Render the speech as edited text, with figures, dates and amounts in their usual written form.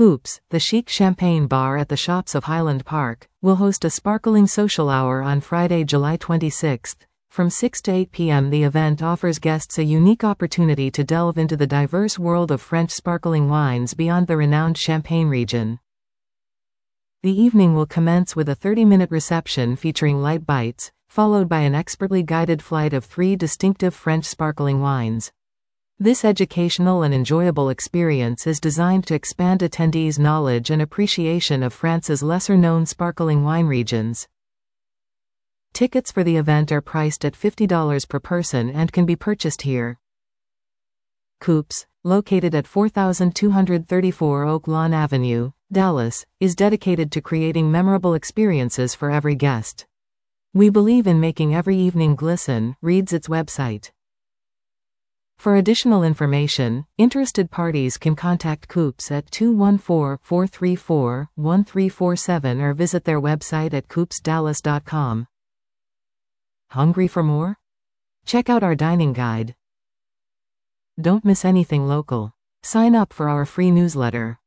Coops, the chic champagne bar at the shops of Highland Park, will host a sparkling social hour on Friday, July 26. From 6 to 8 p.m. The event offers guests a unique opportunity to delve into the diverse world of French sparkling wines beyond the renowned Champagne region. The evening will commence with a 30-minute reception featuring light bites, followed by an expertly guided flight of 3 distinctive French sparkling wines. This educational and enjoyable experience is designed to expand attendees' knowledge and appreciation of France's lesser-known sparkling wine regions. Tickets for the event are priced at $50 per person and can be purchased here. Coops, located at 4234 Oak Lawn Avenue, Dallas, is dedicated to creating memorable experiences for every guest. "We believe in making every evening glisten," reads its website. For additional information, interested parties can contact Coops at 214-434-1347 or visit their website at coopsdallas.com. Hungry for more? Check out our dining guide. Don't miss anything local. Sign up for our free newsletter.